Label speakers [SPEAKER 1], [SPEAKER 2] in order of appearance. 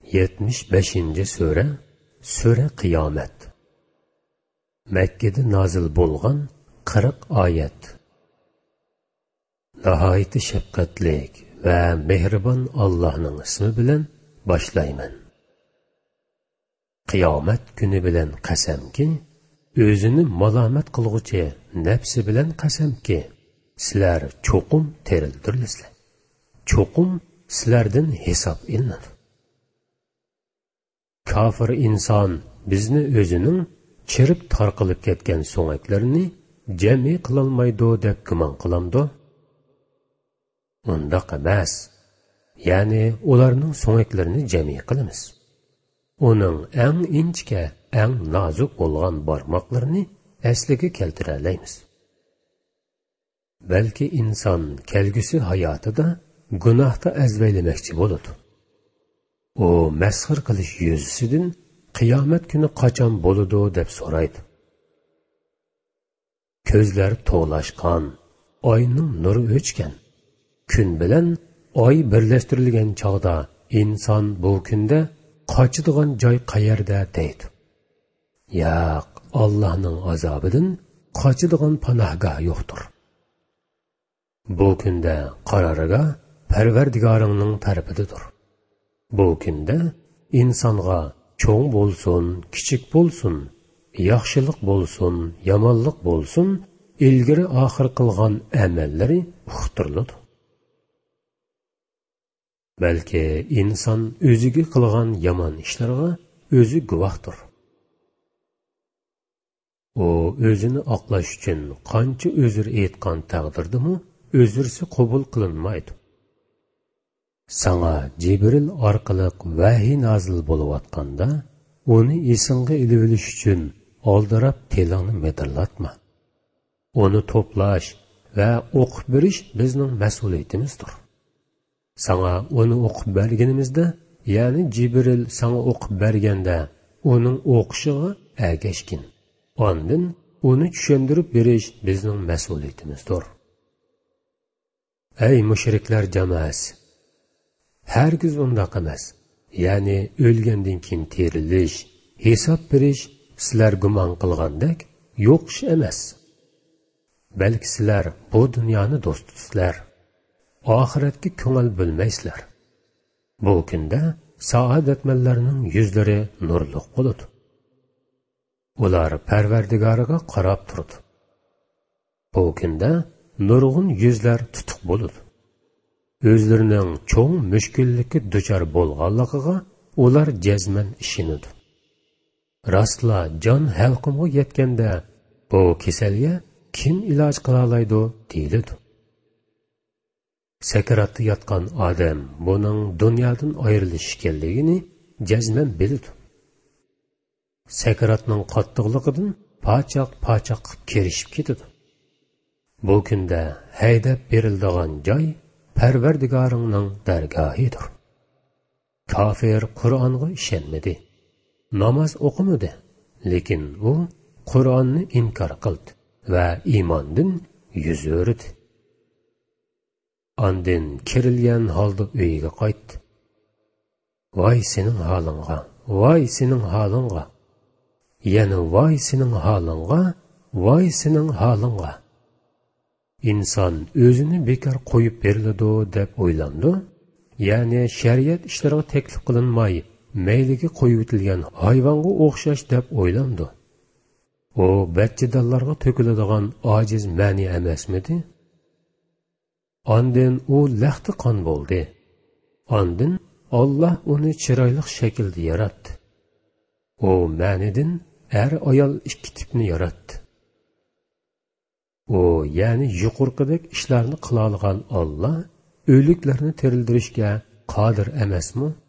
[SPEAKER 1] 75. sura Sura Qiyomat. Mekkede nazil bo'lgan 40 oyat. Nihoyatda shafqatlik va mehribon Allohning ismi bilan boshlayman. Qiyomat kuni bilan qasamki, o'zini malomat qilguvchi nafsi bilan qasamki, sizlar cho'qim terildirsizlar. Cho'qim sizlardan hisob ilinadi. Kafir inson bizni o'zining chirib tarqalib ketgan so'ngaklarini jami qilolmaydi deb gumon qilamdi. Undaq emas. Ya'ni ularning so'ngaklarini jami qilamiz. Uning eng inchka, eng nozik bo'lgan barmoqlarini asliga keltira olamiz. Balki inson kelgusi hayotida gunohda azbaylamoqchi bo'ladi. O masxir qilish yuzasidan qiyomat kuni qachon bo'ladi deb so'raydi. Ko'zlar to'lashgan, oyning nuri o'chgan. Kun bilan oy birlashtirilgan chog'da inson bu kunda qochadigan joy qayerda deydi. Yo'q, Allohning azobidan qochadigan panohgoh yo'qdir. Bu kunda qaroriga Parvardigoringning tarafidadir. Bu kunda insonga cho'ng bo'lsin, kichik bo'lsin, yaxshilik bo'lsin, yomonlik bo'lsin, ilgari oxir qilgan amallari uqtiriladi. Balki inson o'ziga qilgan yomon ishlarga o'zi guvohdir. U o'zini oqlash uchun qancha o'zir aytgan taqdirdimi, o'zirsi qabul qilinmaydi. Sana Jibril orqali vahiy nazil bo'layotganda, uni esingga ilib olish uchun oldirab telingni medirlatma. Uni to'plash va o'qib berish bizning mas'uliyatimizdir. Sana uni o'qib berganimizda, ya'ni Jibril sana o'qib berganda, uning o'qishiga ergashgin. Ondan uni tushuntirib berish bizning mas'uliyatimizdir. Ey mushriklar jamoasi, hargiz undaq emas. Ya'ni o'lgandan keyin terilish, hisob berish sizlar gumon qilgandek yo'q ish emas. Balki sizlar bu dunyoni do'stsizlar. Oxiratga ko'ngil bo'lmaysizlar. Bu kunda saodatmanlarning yuzlari nurliq bo'ladi. Ular Parvardigoriga qarab turdi. Bu kunda nurg'un yuzlar tutuq bo'ladi. O'zlarining cho'ng mushkullikka duchor bo'lganligiga ular jazman ishonadi. Rostla jon halqumga yetganda bu kasalga kim iloj qila oladi deyiladi. Sakaratda yotgan odam buning dunyodan ayrilish ekanligini jazman biladi. Sakaratning qattiqligidan pochoq-pochoq kerishib ketadi. Bu kunda haydab beriladigan joy Parvardigoringning dargohidir. Kafir Qur'onga ishonmadi. Namoz o'qimadi, lekin u Qur'onni inkor qildi va iymondan yuz o'rdi. Ondan kirilgan holda uyiga qaytdi. Voy sening holingga, voy sening holingga. Yana voy sening holingga, voy sening holingga. İnson o'zini bekor qo'yib beriladi deb o'ylandi. Ya'ni shariat ishlariga taklif qilinmay, mayliga qo'yib o'tilgan hayvonga o'xshash deb o'ylandi. U bachchadallarga to'kiladigan ojiz ma'ni emasmidi? Ondan u laxti qon bo'ldi. Ondan Alloh uni chiroyli shaklda yaratdi. U ma'nidan ayol ikki tipni yaratdi. O, ya'ni yuqorqidek ishlarni qila olgan Alloh o'liklarni tirildirishga qodir emasmi?